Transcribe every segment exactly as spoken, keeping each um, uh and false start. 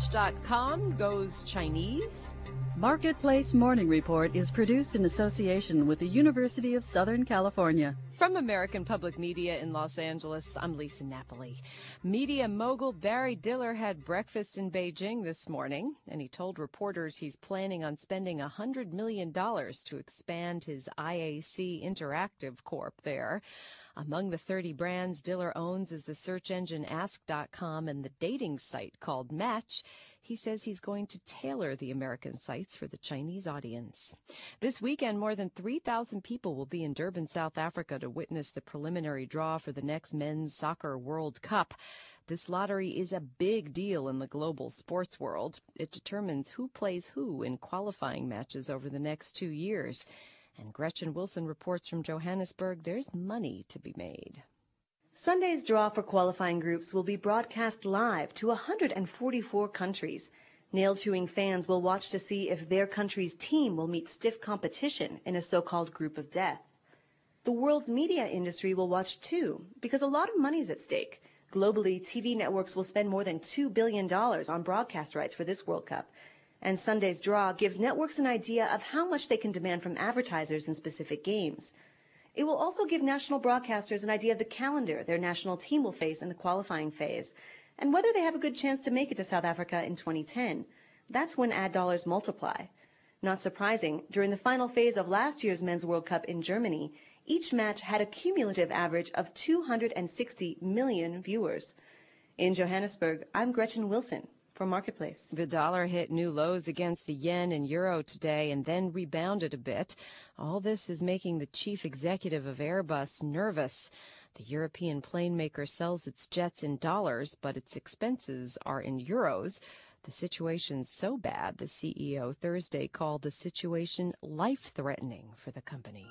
Match dot com goes Chinese. Marketplace Morning Report is produced in association with the University of Southern California. From American Public Media in Los Angeles, I'm Lisa Napoli. Media mogul Barry Diller had breakfast in Beijing this morning, and he told reporters he's planning on spending one hundred million dollars to expand his I A C Interactive Corp there. Among the thirty brands Diller owns is the search engine ask dot com and the dating site called Match. He says he's going to tailor the American sites for the Chinese audience. This weekend, more than three thousand people will be in Durban, South Africa to witness the preliminary draw for the next Men's Soccer World Cup. This lottery is a big deal in the global sports world. It determines who plays who in qualifying matches over the next two years. And Gretchen Wilson reports from Johannesburg there's money to be made. Sunday's draw for qualifying groups will be broadcast live to one hundred forty-four countries. Nail-chewing fans will watch to see if their country's team will meet stiff competition in a so-called group of death. The world's media industry will watch too, because a lot of money is at stake. Globally, T V networks will spend more than two billion dollars on broadcast rights for this World Cup. And Sunday's draw gives networks an idea of how much they can demand from advertisers in specific games. It will also give national broadcasters an idea of the calendar their national team will face in the qualifying phase, and whether they have a good chance to make it to South Africa in twenty ten. That's when ad dollars multiply. Not surprising, during the final phase of last year's Men's World Cup in Germany, each match had a cumulative average of two hundred sixty million viewers. In Johannesburg, I'm Gretchen Wilson for Marketplace. The dollar hit new lows against the yen and euro today and then rebounded a bit. All this is making the chief executive of Airbus nervous. The European plane maker sells its jets in dollars, but its expenses are in euros. The situation's so bad, the C E O Thursday called the situation life-threatening for the company.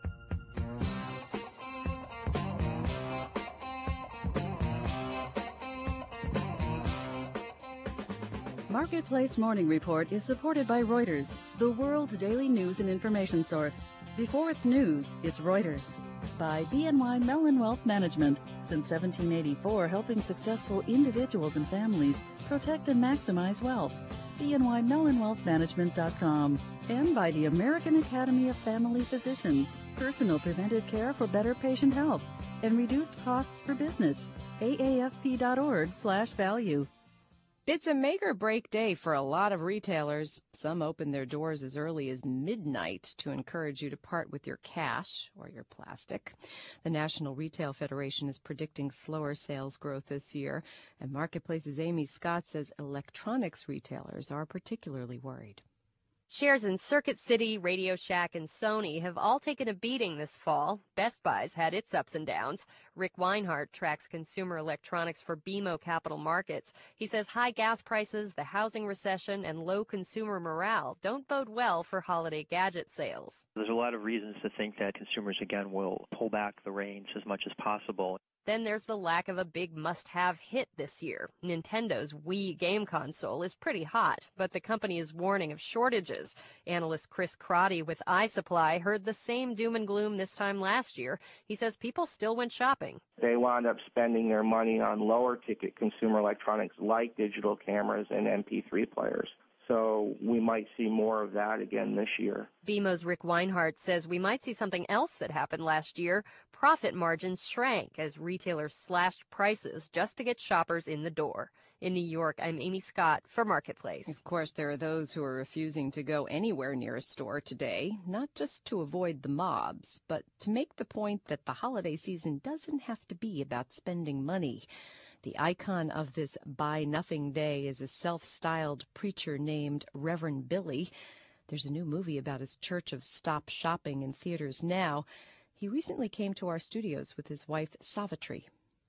Marketplace Morning Report is supported by Reuters, the world's daily news and information source. Before it's news, it's Reuters. By B N Y Mellon Wealth Management, since seventeen eighty-four, helping successful individuals and families protect and maximize wealth. B N Y Mellon Wealth Management dot com. And by the American Academy of Family Physicians, personal preventive care for better patient health and reduced costs for business. A A F P dot org slash value. It's a make-or-break day for a lot of retailers. Some open their doors as early as midnight to encourage you to part with your cash or your plastic. The National Retail Federation is predicting slower sales growth this year, and Marketplace's Amy Scott says electronics retailers are particularly worried. Shares in Circuit City, Radio Shack, and Sony have all taken a beating this fall. Best Buy's had its ups and downs. Rick Weinhart tracks consumer electronics for B M O Capital Markets. He says high gas prices, the housing recession, and low consumer morale don't bode well for holiday gadget sales. There's a lot of reasons to think that consumers, again, will pull back the reins as much as possible. Then there's the lack of a big must-have hit this year. Nintendo's Wii game console is pretty hot, but the company is warning of shortages. Analyst Chris Crotty with iSupply heard the same doom and gloom this time last year. He says people still went shopping. They wound up spending their money on lower-ticket consumer electronics like digital cameras and M P three players. So we might see more of that again this year. B M O's Rick Weinhart says we might see something else that happened last year. Profit margins shrank as retailers slashed prices just to get shoppers in the door. In New York, I'm Amy Scott for Marketplace. Of course, there are those who are refusing to go anywhere near a store today, not just to avoid the mobs, but to make the point that the holiday season doesn't have to be about spending money. The icon of this Buy Nothing Day is a self-styled preacher named Reverend Billy. There's a new movie about his Church of Stop Shopping in theaters now. He recently came to our studios with his wife, Savitri.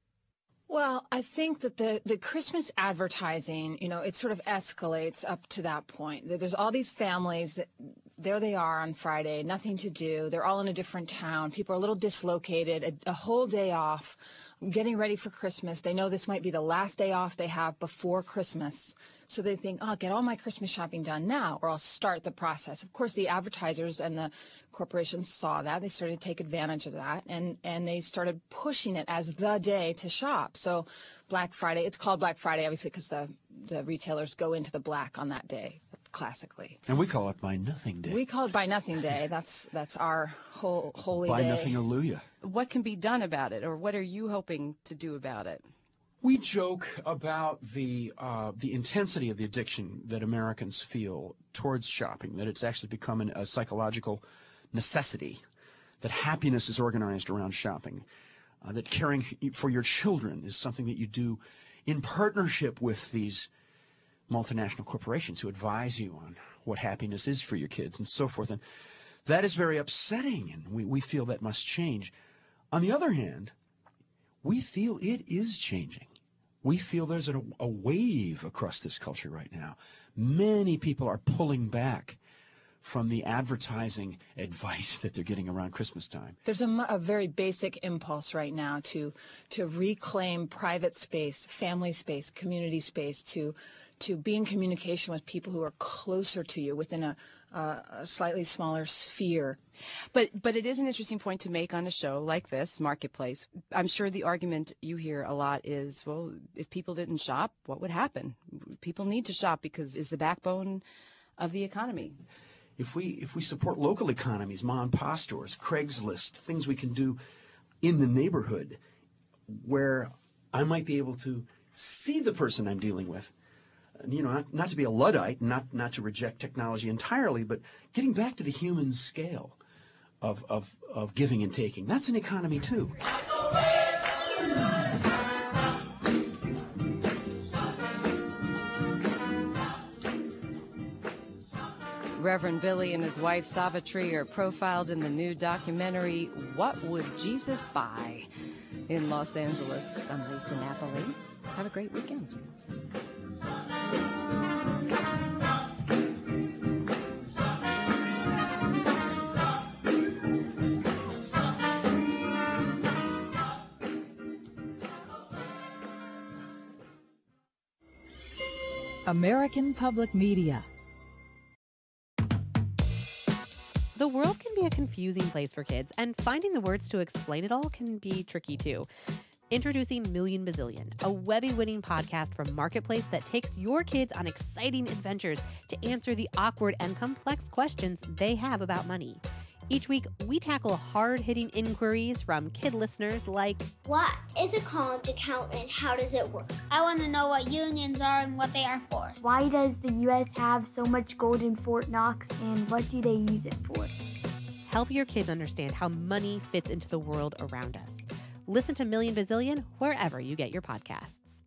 Well, I think that the, the Christmas advertising, you know, it sort of escalates up to that point. There's all these families that there they are on Friday, nothing to do. They're all in a different town. People are a little dislocated, a, a whole day off, getting ready for Christmas. They know this might be the last day off they have before Christmas. So they think, oh, I'll get all my Christmas shopping done now, or I'll start the process. Of course, the advertisers and the corporations saw that. They started to take advantage of that, and, and they started pushing it as the day to shop. So Black Friday, it's called Black Friday, obviously, because the, the retailers go into the black on that day, classically. And we call it Buy Nothing Day. We call it Buy Nothing Day. That's that's our whole holy Buy day. Nothing Hallelujah. What can be done about it, or what are you hoping to do about it? We joke about the uh, the intensity of the addiction that Americans feel towards shopping, that it's actually become an, a psychological necessity, that happiness is organized around shopping, uh, that caring for your children is something that you do in partnership with these multinational corporations who advise you on what happiness is for your kids and so forth. And that is very upsetting, and we, we feel that must change. On the other hand, we feel it is changing. We feel there's a, a wave across this culture right now. Many people are pulling back from the advertising advice that they're getting around Christmas time. There's a, a very basic impulse right now to to reclaim private space, family space, community space, to to be in communication with people who are closer to you within a, uh, a slightly smaller sphere. But but it is an interesting point to make on a show like this, Marketplace. I'm sure the argument you hear a lot is, well, if people didn't shop, what would happen? People need to shop because it's the backbone of the economy. If we if we support local economies, mom and pop stores, Craigslist, things we can do in the neighborhood where I might be able to see the person I'm dealing with, you know, not, not to be a Luddite, not not to reject technology entirely, but getting back to the human scale of of, of giving and taking. That's an economy too. Reverend Billy and his wife Savitri are profiled in the new documentary, What Would Jesus Buy? In Los Angeles. I'm Lisa Napoli. Have a great weekend. American Public Media. The world can be a confusing place for kids, and finding the words to explain it all can be tricky too. Introducing Million Bazillion, a Webby-winning podcast from Marketplace that takes your kids on exciting adventures to answer the awkward and complex questions they have about money. Each week, we tackle hard-hitting inquiries from kid listeners like, what is a college account and how does it work? I want to know what unions are and what they are for. Why does the U S have so much gold in Fort Knox, and what do they use it for? Help your kids understand how money fits into the world around us. Listen to Million Bazillion wherever you get your podcasts.